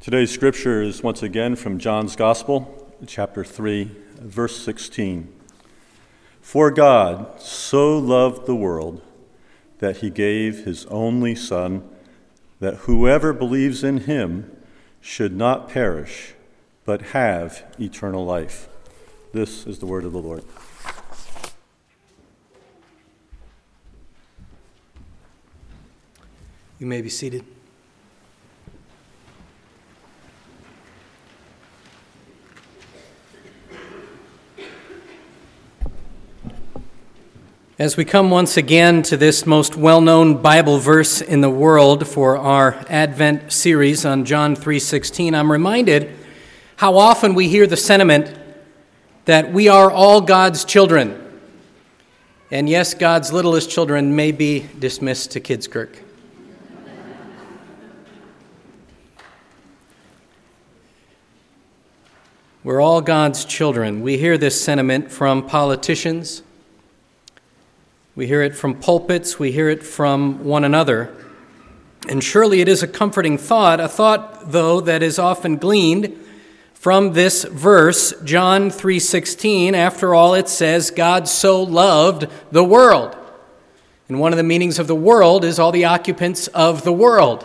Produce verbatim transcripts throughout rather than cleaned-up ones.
Today's scripture is once again from John's Gospel, chapter three, verse sixteen. For God so loved the world that he gave his only Son, that whoever believes in him should not perish, but have eternal life. This is the word of the Lord. You may be seated. As we come once again to this most well-known Bible verse in the world for our Advent series on John three sixteen, I'm reminded how often we hear the sentiment that we are all God's children. And yes, God's littlest children may be dismissed to Kids Kirk. We're all God's children. We hear this sentiment from politicians. We hear it from pulpits. We hear it from one another. And surely it is a comforting thought, a thought, though, that is often gleaned from this verse, John three sixteen. After all, it says, God so loved the world. And one of the meanings of the world is all the occupants of the world.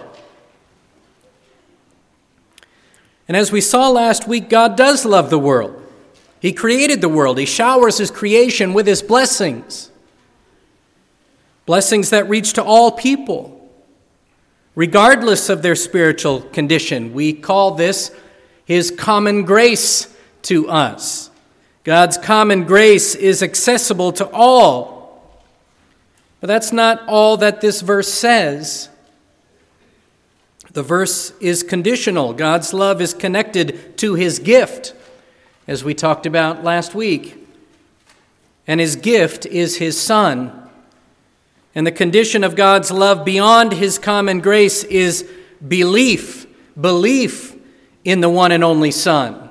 And as we saw last week, God does love the world. He created the world. He showers his creation with his blessings. Blessings that reach to all people, regardless of their spiritual condition. We call this his common grace to us. God's common grace is accessible to all. But that's not all that this verse says. The verse is conditional. God's love is connected to his gift, as we talked about last week. And his gift is his Son. And the condition of God's love beyond his common grace is belief, belief in the one and only Son.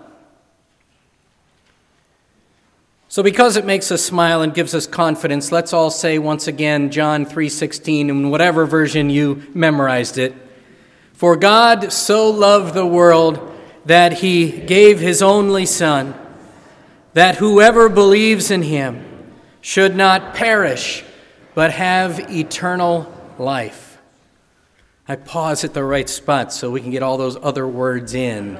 So because it makes us smile and gives us confidence, let's all say once again John three sixteen, in whatever version you memorized it. For God so loved the world that he gave his only Son, that whoever believes in him should not perish, but have eternal life. I pause at the right spot so we can get all those other words in.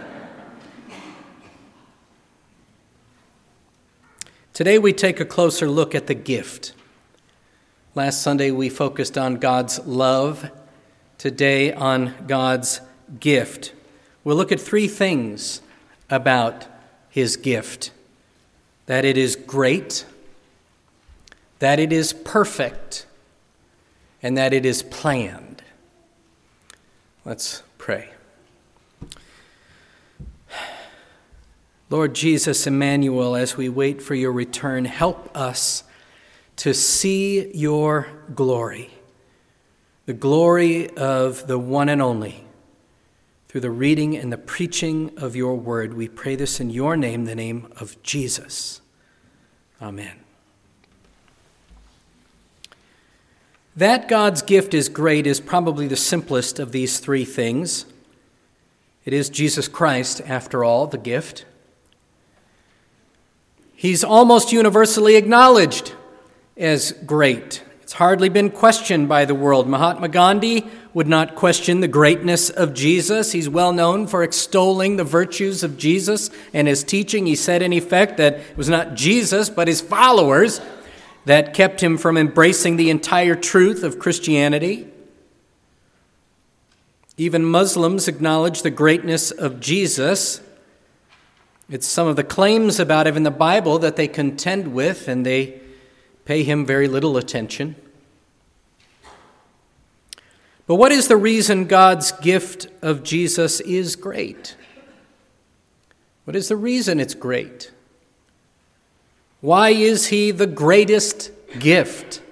Today we take a closer look at the gift. Last Sunday we focused on God's love. Today on God's gift. We'll look at three things about his gift. That it is great, that it is perfect, and that it is planned. Let's pray. Lord Jesus Emmanuel, as we wait for your return, help us to see your glory, the glory of the one and only, through the reading and the preaching of your word. We pray this in your name, the name of Jesus. Amen. That God's gift is great is probably the simplest of these three things. It is Jesus Christ, after all, the gift. He's almost universally acknowledged as great. It's hardly been questioned by the world. Mahatma Gandhi would not question the greatness of Jesus. He's well known for extolling the virtues of Jesus and his teaching. He said, in effect, that it was not Jesus, but his followers that kept him from embracing the entire truth of Christianity. Even Muslims acknowledge the greatness of Jesus. It's some of the claims about him in the Bible that they contend with, and they pay him very little attention. But what is the reason God's gift of Jesus is great? What is the reason it's great? Why is he the greatest gift?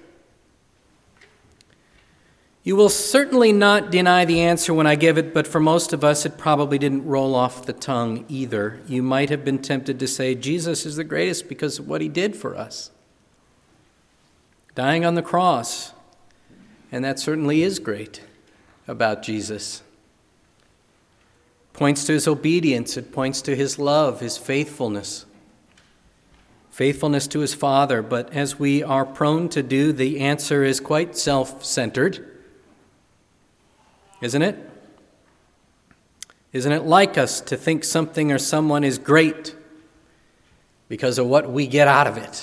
You will certainly not deny the answer when I give it, but for most of us, it probably didn't roll off the tongue either. You might have been tempted to say, Jesus is the greatest because of what he did for us. Dying on the cross. And that certainly is great about Jesus. points to his obedience. It points to his love, his faithfulness. Faithfulness to his Father. But as we are prone to do, the answer is quite self-centered. Isn't it? Isn't it like us to think something or someone is great because of what we get out of it?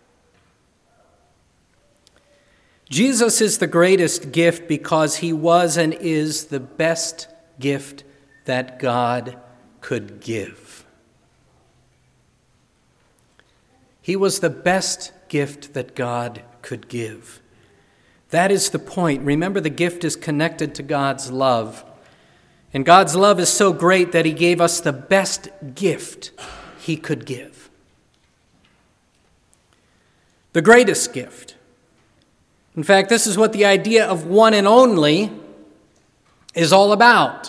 Jesus is the greatest gift because he was and is the best gift that God could give. He was the best gift that God could give. That is the point. Remember, the gift is connected to God's love. And God's love is so great that he gave us the best gift he could give. The greatest gift. In fact, this is what the idea of one and only is all about.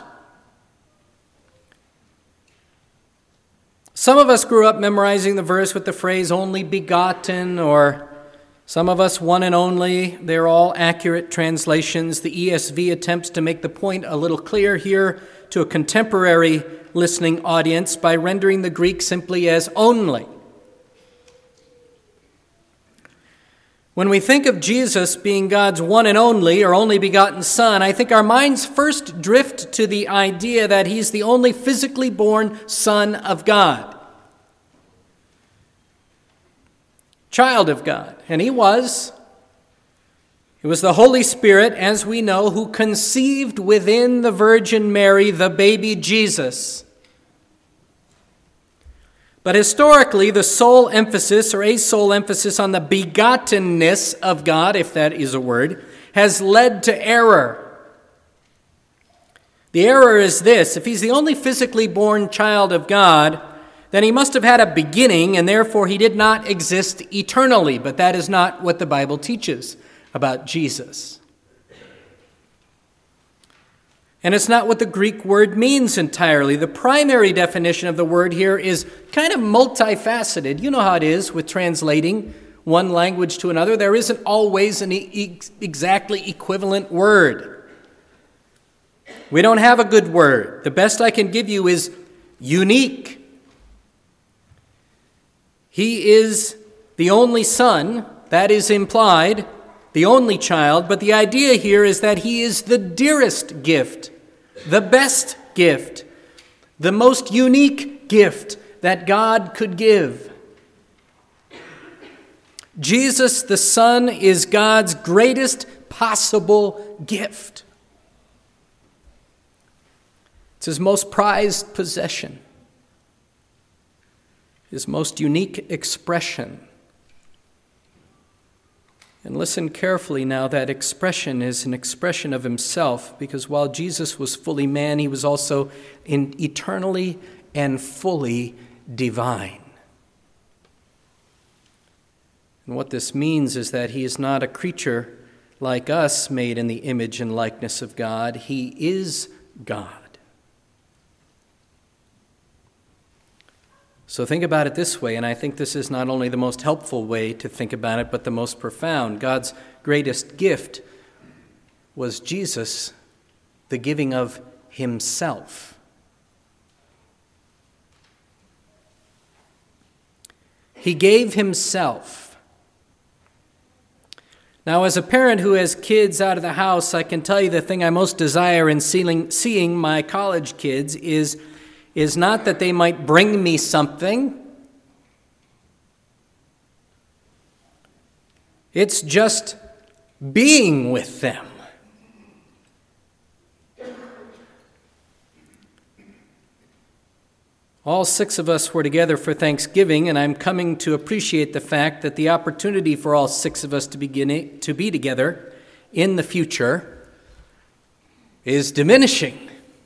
Some of us grew up memorizing the verse with the phrase only begotten, or some of us one and only. They're all accurate translations. The E S V attempts to make the point a little clear here to a contemporary listening audience by rendering the Greek simply as only. When we think of Jesus being God's one and only or only begotten Son, I think our minds first drift to the idea that he's the only physically born Son of God. Child of God. And he was. It was the Holy Spirit, as we know, who conceived within the Virgin Mary the baby Jesus. But historically, the sole emphasis, or a sole emphasis on the begottenness of God, if that is a word, has led to error. The error is this: if he's the only physically born child of God, then he must have had a beginning, and therefore he did not exist eternally. But that is not what the Bible teaches about Jesus. And it's not what the Greek word means entirely. The primary definition of the word here is kind of multifaceted. You know how it is with translating one language to another. There isn't always an e- exactly equivalent word. We don't have a good word. The best I can give you is unique. He is the only Son, that is implied, the only child, but the idea here is that he is the dearest gift, the best gift, the most unique gift that God could give. Jesus, the Son, is God's greatest possible gift. It's his most prized possession, his most unique expression. And listen carefully now, that expression is an expression of himself, because while Jesus was fully man, he was also in eternally and fully divine. And what this means is that he is not a creature like us, made in the image and likeness of God. He is God. So think about it this way, and I think this is not only the most helpful way to think about it, but the most profound. God's greatest gift was Jesus, the giving of himself. He gave himself. Now, as a parent who has kids out of the house, I can tell you the thing I most desire in seeing, seeing my college kids is is not that they might bring me something. It's just being with them. All six of us were together for Thanksgiving, and I'm coming to appreciate the fact that the opportunity for all six of us to begin to be together in the future is diminishing.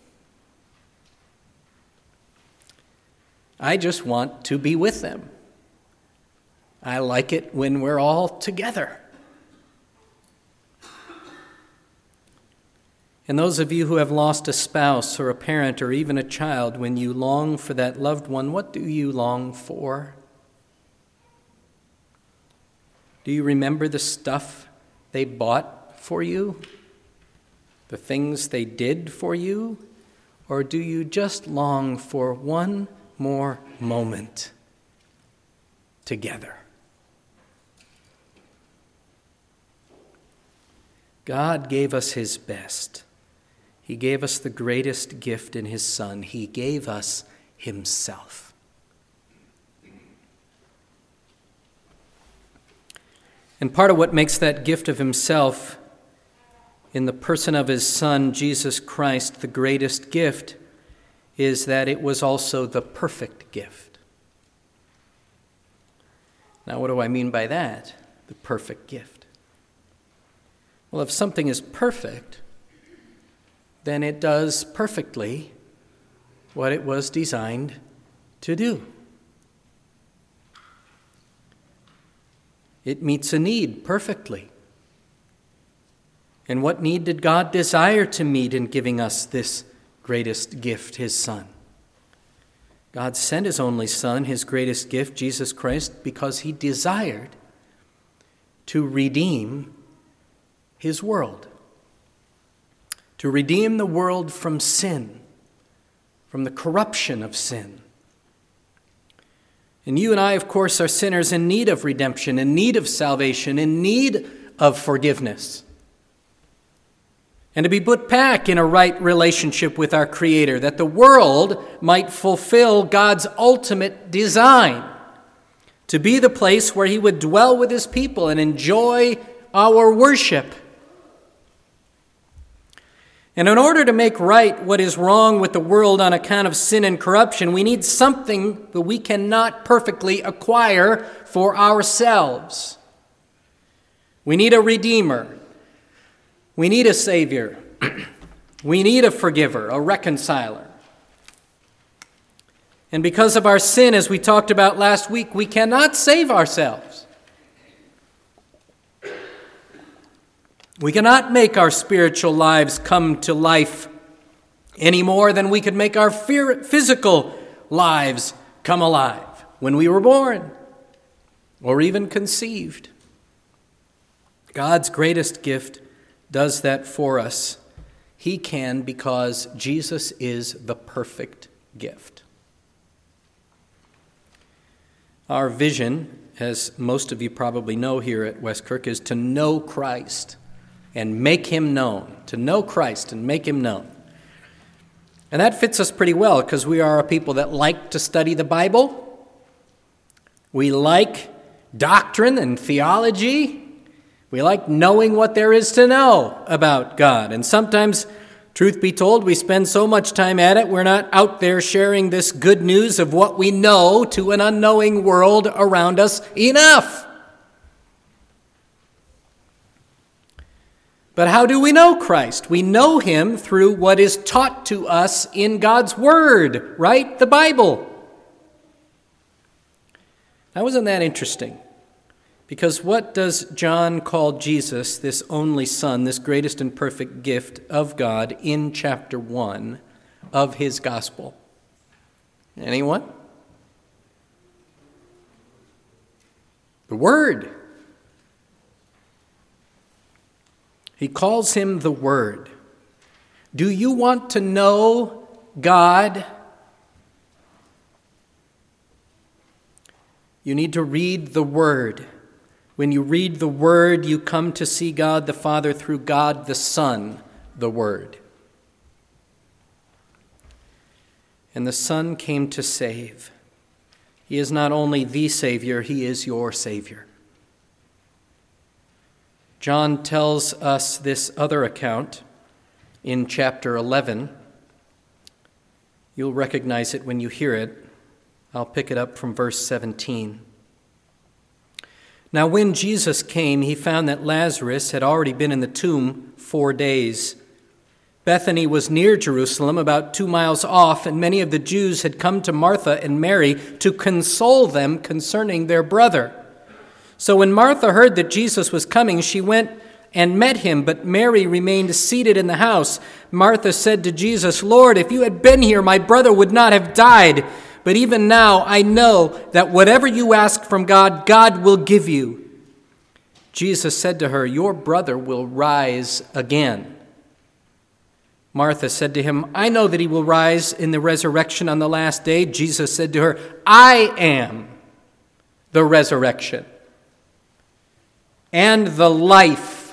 I just want to be with them. I like it when we're all together. And those of you who have lost a spouse or a parent or even a child, when you long for that loved one, what do you long for? Do you remember the stuff they bought for you? The things they did for you? Or do you just long for one more moment together? God gave us his best. He gave us the greatest gift in his Son. He gave us himself. And part of what makes that gift of himself in the person of his Son, Jesus Christ, the greatest gift, is that it was also the perfect gift. Now, what do I mean by that? The perfect gift. Well, if something is perfect, then it does perfectly what it was designed to do. It meets a need perfectly. And what need did God desire to meet in giving us this greatest gift, his Son? God sent his only Son, his greatest gift, Jesus Christ, because he desired to redeem his world. To redeem the world from sin, from the corruption of sin. And you and I, of course, are sinners in need of redemption, in need of salvation, in need of forgiveness. And to be put back in a right relationship with our Creator, that the world might fulfill God's ultimate design, to be the place where he would dwell with his people and enjoy our worship. And in order to make right what is wrong with the world on account of sin and corruption, we need something that we cannot perfectly acquire for ourselves. We need a Redeemer. We need a Savior. We need a forgiver, a reconciler. And because of our sin, as we talked about last week, we cannot save ourselves. We cannot make our spiritual lives come to life any more than we could make our physical lives come alive when we were born or even conceived. God's greatest gift does that for us. He can because Jesus is the perfect gift. Our vision, as most of you probably know here at Westkirk, is to know Christ and make him known. To know Christ and make him known. And that fits us pretty well because we are a people that like to study the Bible. We like doctrine and theology. We like knowing what there is to know about God. And sometimes, truth be told, we spend so much time at it, we're not out there sharing this good news of what we know to an unknowing world around us enough. But how do we know Christ? We know him through what is taught to us in God's Word, right? The Bible. Now, wasn't that interesting? Because what does John call Jesus, this only Son, this greatest and perfect gift of God, in chapter one of his gospel? Anyone? The Word. He calls him the Word. Do you want to know God? You need to read the Word. When you read the Word, you come to see God the Father through God the Son, the Word. And the Son came to save. He is not only the Savior, he is your Savior. John tells us this other account in chapter eleven. You'll recognize it when you hear it. I'll pick it up from verse seventeen. Now when Jesus came, he found that Lazarus had already been in the tomb four days. Bethany was near Jerusalem, about two miles off, and many of the Jews had come to Martha and Mary to console them concerning their brother. So when Martha heard that Jesus was coming, she went and met him, but Mary remained seated in the house. Martha said to Jesus, "Lord, if you had been here, my brother would not have died. But even now I know that whatever you ask from God, God will give you." Jesus said to her, "Your brother will rise again." Martha said to him, I know that he will rise in the resurrection on the last day. Jesus said to her, I am the resurrection and the life.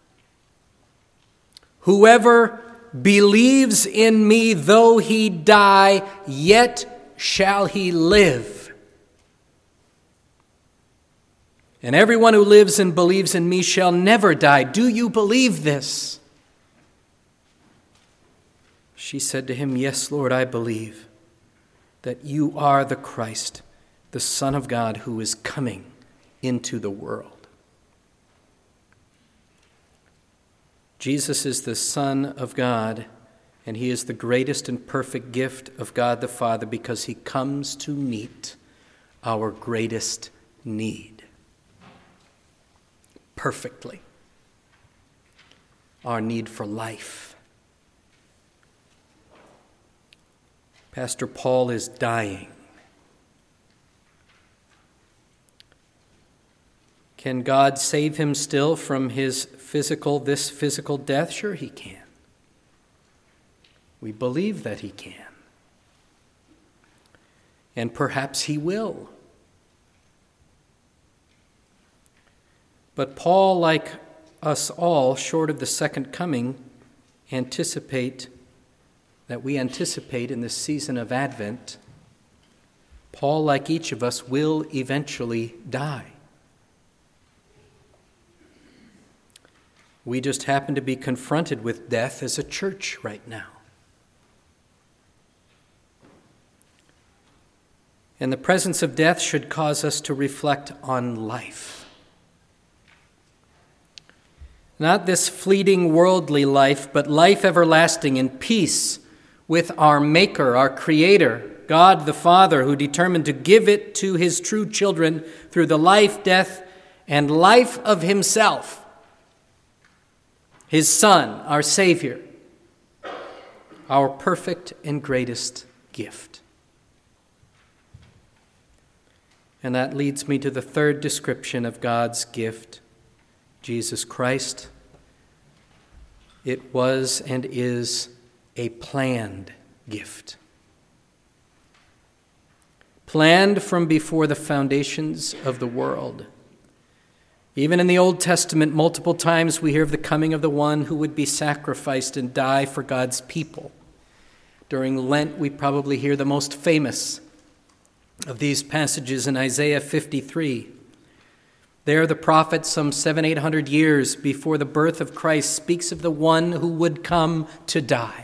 Whoever believes in me, though he die, yet shall he live. And everyone who lives and believes in me shall never die. Do you believe this? She said to him, Yes, Lord, I believe that you are the Christ, the Son of God, who is coming into the world. Jesus is the Son of God, and he is the greatest and perfect gift of God the Father because he comes to meet our greatest need perfectly, our need for life. Pastor Paul is dying. Can God save him still from his physical, this physical death? Sure he can. We believe that he can. And perhaps he will. But Paul, like us all, short of the second coming, anticipate that we anticipate in this season of Advent, Paul, like each of us, will eventually die. We just happen to be confronted with death as a church right now. And the presence of death should cause us to reflect on life. Not this fleeting worldly life, but life everlasting in peace with our Maker, our Creator, God the Father, who determined to give it to his true children through the life, death, and life of himself, his Son, our Savior, our perfect and greatest gift. And that leads me to the third description of God's gift, Jesus Christ. It was and is a planned gift. Planned from before the foundations of the world. Even in the Old Testament, multiple times we hear of the coming of the one who would be sacrificed and die for God's people. During Lent, we probably hear the most famous of these passages in Isaiah fifty-three. There, the prophet, some seven, eight hundred years before the birth of Christ, speaks of the one who would come to die.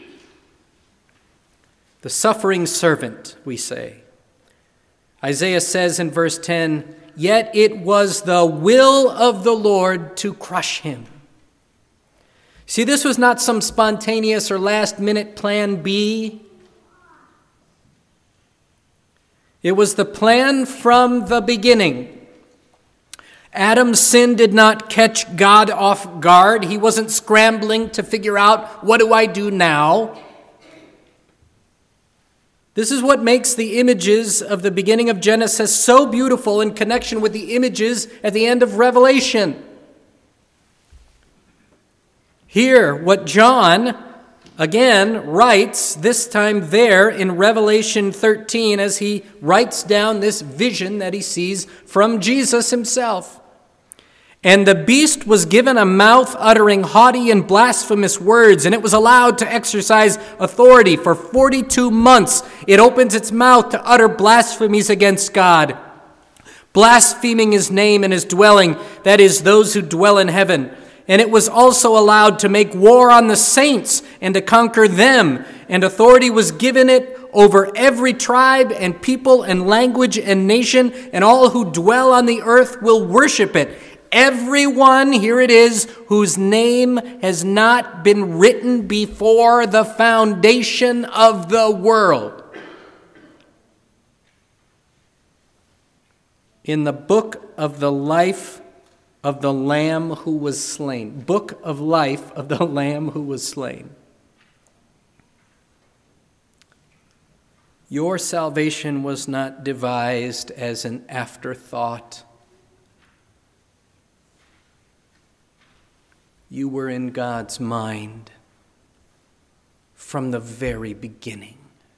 The suffering servant, we say. Isaiah says in verse ten, Yet it was the will of the Lord to crush him. See, this was not some spontaneous or last-minute plan B. It was the plan from the beginning. Adam's sin did not catch God off guard. He wasn't scrambling to figure out, what do I do now? This is what makes the images of the beginning of Genesis so beautiful in connection with the images at the end of Revelation. Here, what John, again, writes, this time there in Revelation thirteen, as he writes down this vision that he sees from Jesus himself. And the beast was given a mouth uttering haughty and blasphemous words, and it was allowed to exercise authority for forty-two months. It opens its mouth to utter blasphemies against God, blaspheming his name and his dwelling, that is, those who dwell in heaven. And it was also allowed to make war on the saints and to conquer them, and authority was given it over every tribe and people and language and nation, and all who dwell on the earth will worship it. Everyone, here it is, whose name has not been written before the foundation of the world in the book of the life of the Lamb who was slain. Book of life of the Lamb who was slain. Your salvation was not devised as an afterthought. You were in God's mind from the very beginning.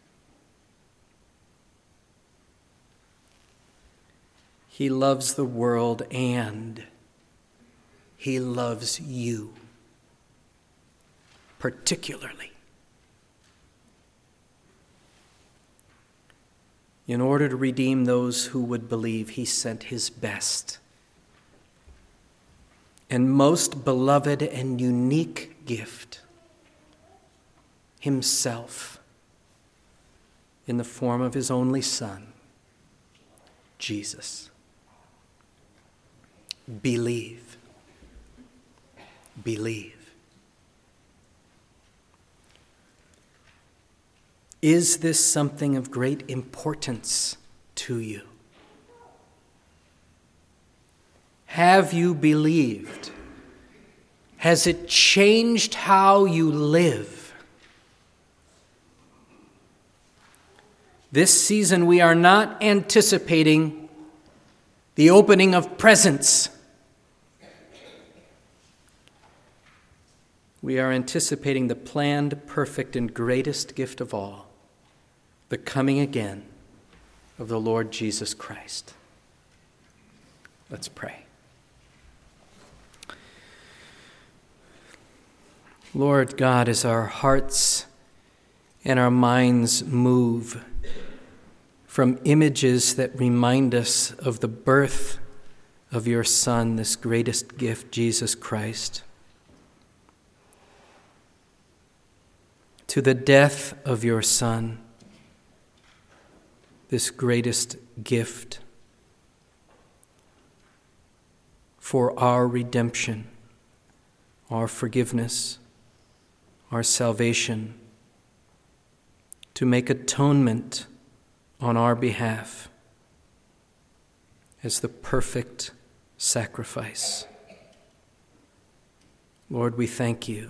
He loves the world and he loves you particularly. In order to redeem those who would believe, he sent his best and most beloved and unique gift, himself, in the form of his only Son, Jesus. Believe. Believe. Is this something of great importance to you? Have you believed? Has it changed how you live? This season we are not anticipating the opening of presents. We are anticipating the planned, perfect, and greatest gift of all, the coming again of the Lord Jesus Christ. Let's pray. Lord God, as our hearts and our minds move from images that remind us of the birth of your Son, this greatest gift, Jesus Christ, to the death of your Son, this greatest gift for our redemption, our forgiveness, our salvation, to make atonement on our behalf as the perfect sacrifice. Lord, we thank you.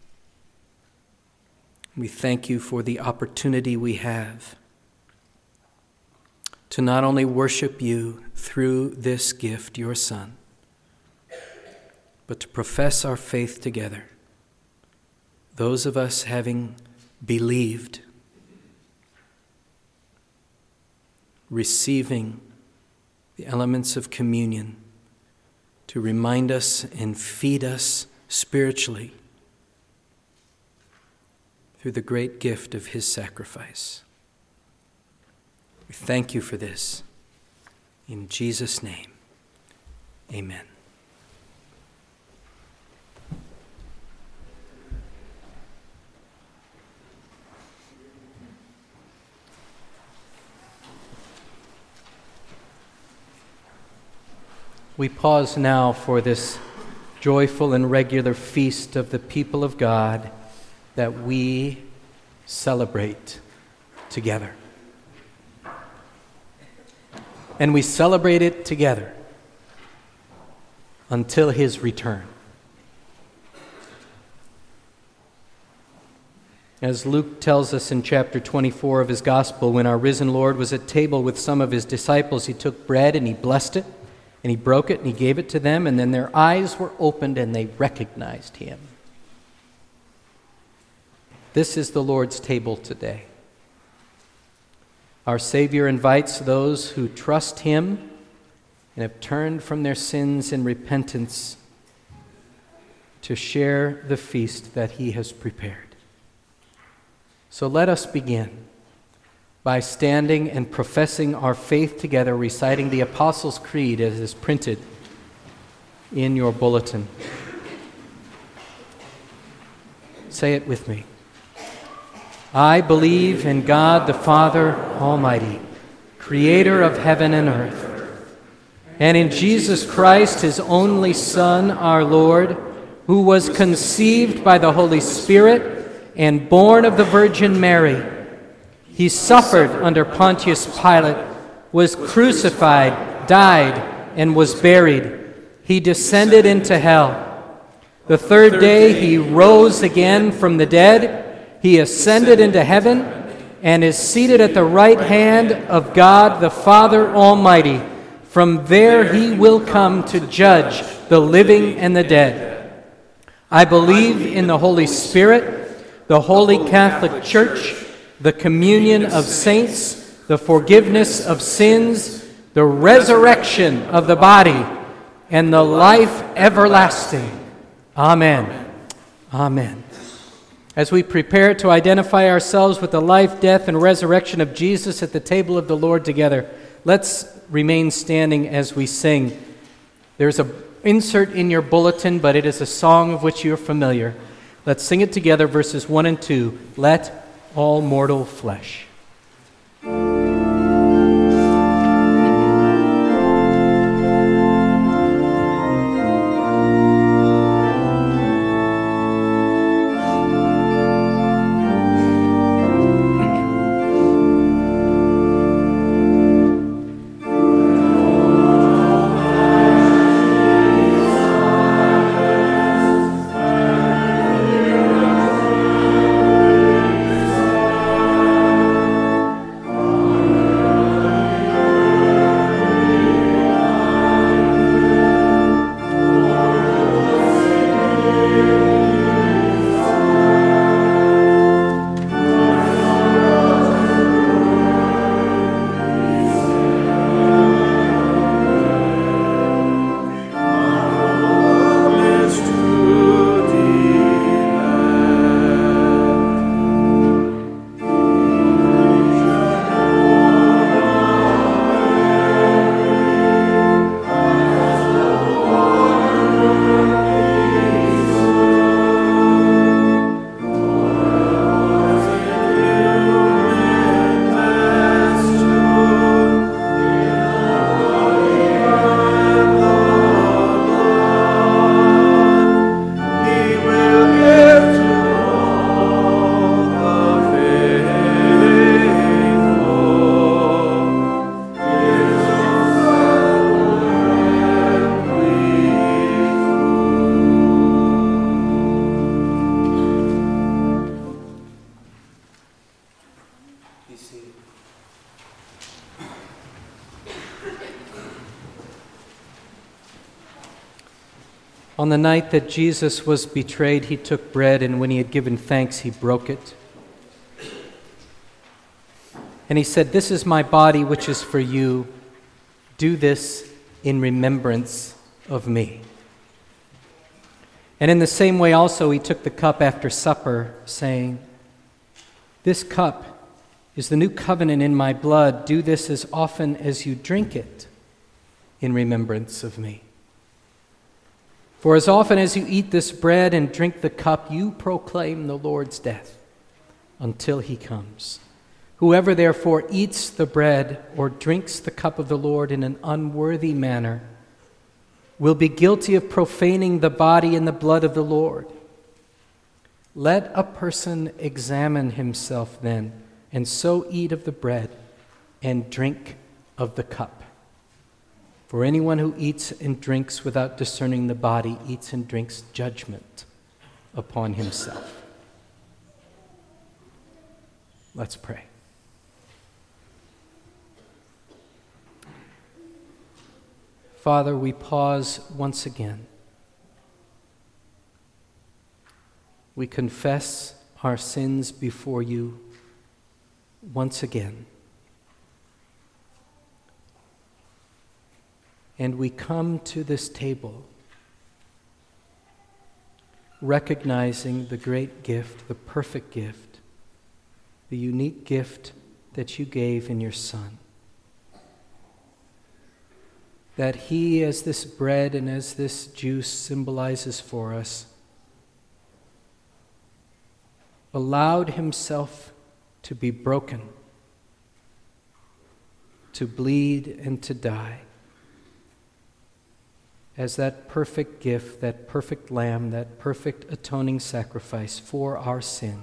We thank you for the opportunity we have to not only worship you through this gift, your Son, but to profess our faith together, those of us having believed, receiving the elements of communion to remind us and feed us spiritually through the great gift of his sacrifice. We thank you for this. In Jesus' name, amen. We pause now for this joyful and regular feast of the people of God that we celebrate together. And we celebrate it together until his return. As Luke tells us in chapter twenty-four of his gospel, when our risen Lord was at table with some of his disciples, he took bread and he blessed it, and he broke it and he gave it to them, and then their eyes were opened and they recognized him. This is the Lord's table today. Our Savior invites those who trust him and have turned from their sins in repentance to share the feast that he has prepared. So let us begin by standing and professing our faith together, reciting the Apostles' Creed as is printed in your bulletin. Say it with me. I believe in God the Father Almighty, creator of heaven and earth, and in Jesus Christ, his only Son, our Lord, who was conceived by the Holy Spirit and born of the Virgin Mary. He suffered under Pontius Pilate, was crucified, died, and was buried. He descended into hell. The third day he rose again from the dead. He ascended into heaven and is seated at the right hand of God the Father Almighty. From there he will come to judge the living and the dead. I believe in the Holy Spirit, the Holy Catholic Church, the communion of saints, the forgiveness of sins, the resurrection of the body, and the life everlasting. Amen. Amen. As we prepare to identify ourselves with the life, death, and resurrection of Jesus at the table of the Lord together, let's remain standing as we sing. There's an insert in your bulletin, but it is a song of which you're familiar. Let's sing it together, verses one and two. Let all mortal flesh. On the night that Jesus was betrayed, he took bread, and when he had given thanks, he broke it. And he said, "This is my body, which is for you. Do this in remembrance of me." And in the same way also he took the cup after supper, saying, "This cup is the new covenant in my blood. Do this as often as you drink it in remembrance of me. For as often as you eat this bread and drink the cup, you proclaim the Lord's death until he comes. Whoever therefore eats the bread or drinks the cup of the Lord in an unworthy manner will be guilty of profaning the body and the blood of the Lord. Let a person examine himself then, and so eat of the bread and drink of the cup. For anyone who eats and drinks without discerning the body eats and drinks judgment upon himself." Let's pray. Father, we pause once again. We confess our sins before you once again. And we come to this table recognizing the great gift, the perfect gift, the unique gift that you gave in your Son. That he, as this bread and as this juice symbolizes for us, allowed himself to be broken, to bleed and to die, as that perfect gift, that perfect lamb, that perfect atoning sacrifice for our sin,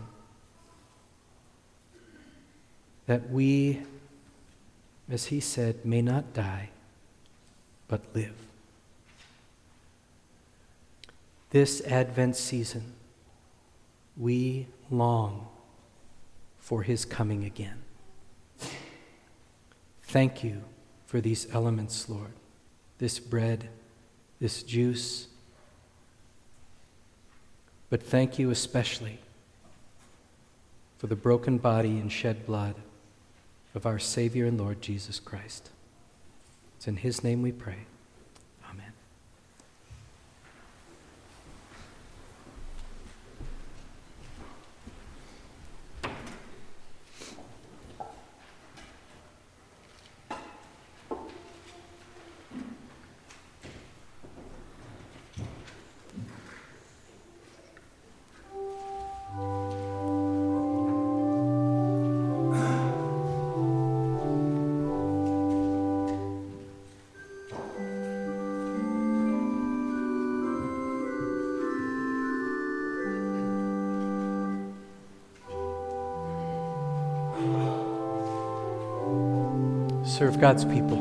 that we, as he said, may not die, but live. This Advent season, we long for his coming again. Thank you for these elements, Lord, this bread, this juice, but thank you especially for the broken body and shed blood of our Savior and Lord Jesus Christ. It's in his name we pray. Amen. Serve God's people.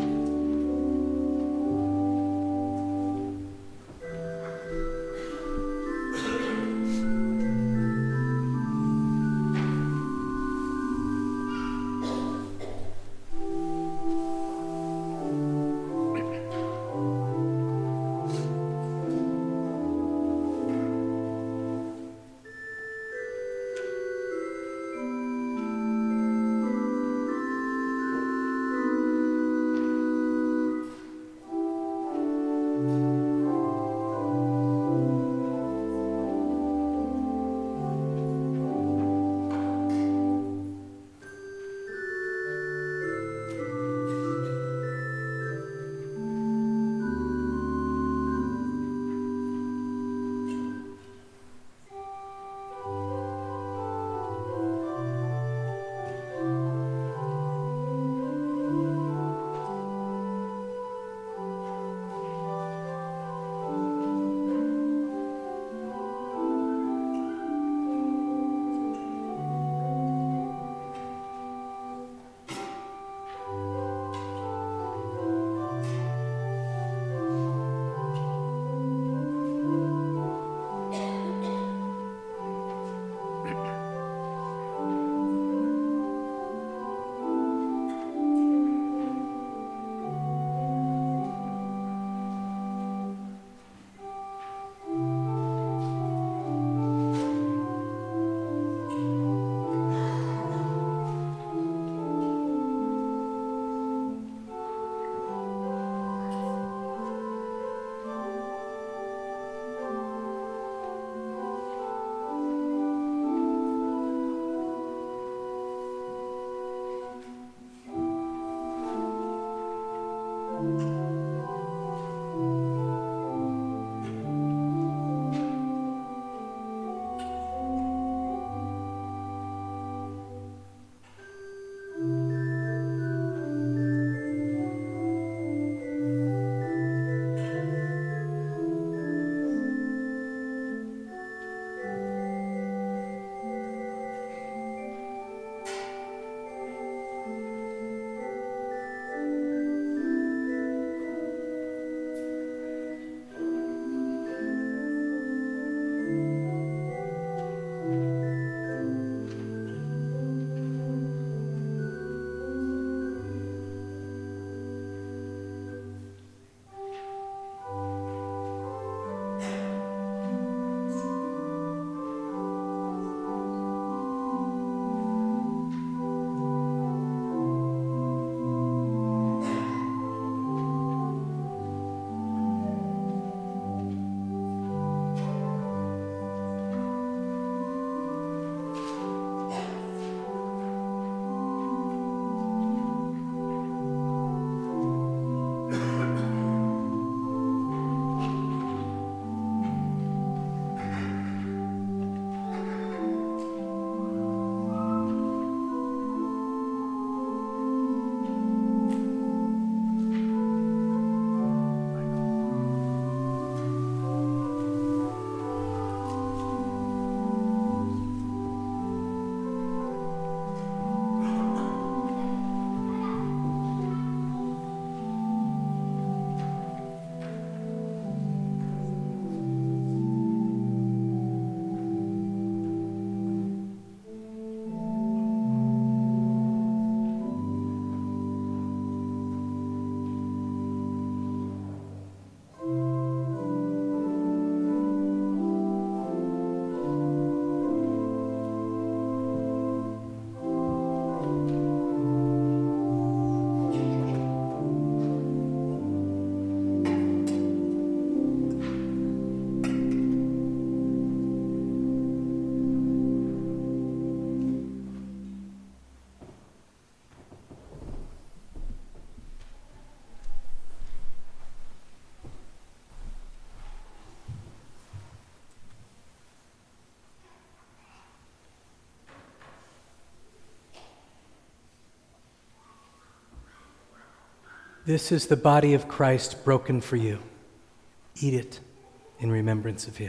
This is the body of Christ broken for you. Eat it in remembrance of him.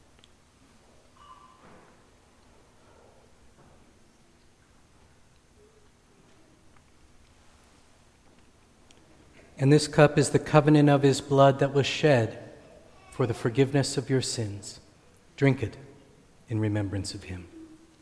And this cup is the covenant of his blood that was shed for the forgiveness of your sins. Drink it in remembrance of him.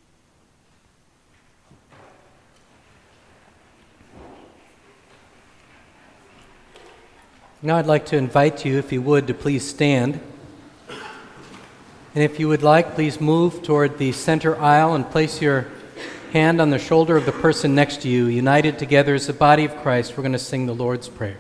Now I'd like to invite you, if you would, to please stand. And if you would like, please move toward the center aisle and place your hand on the shoulder of the person next to you. United together as the body of Christ, we're going to sing the Lord's Prayer.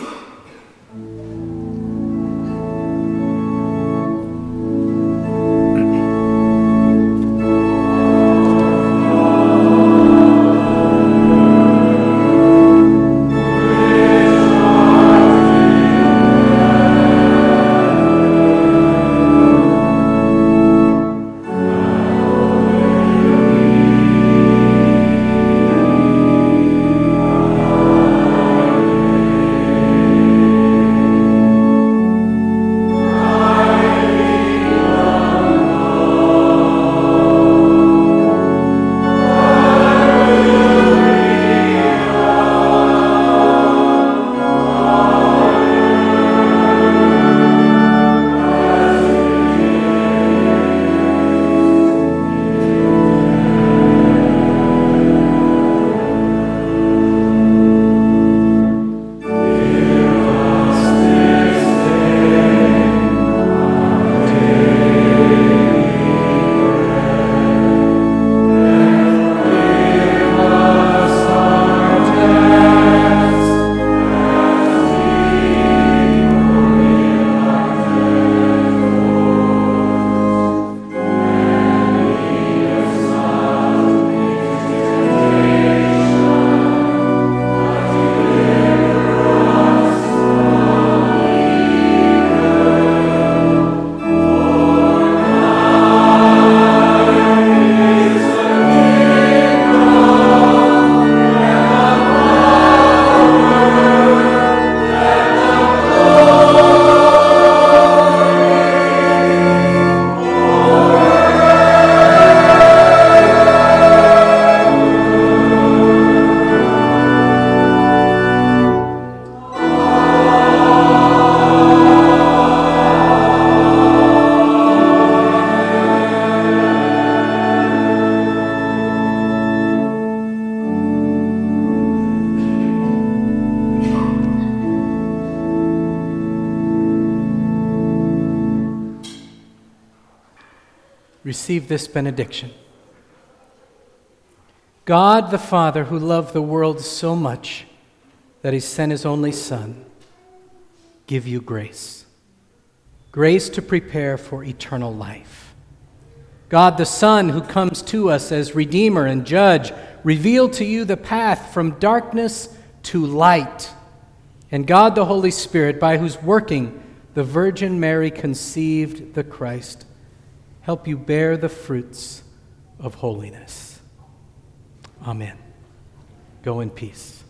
Receive this benediction. God the Father, who loved the world so much that he sent his only Son, give you grace. Grace to prepare for eternal life. God the Son, who comes to us as Redeemer and Judge, reveal to you the path from darkness to light. And God the Holy Spirit, by whose working the Virgin Mary conceived the Christ, help you bear the fruits of holiness. Amen. Go in peace.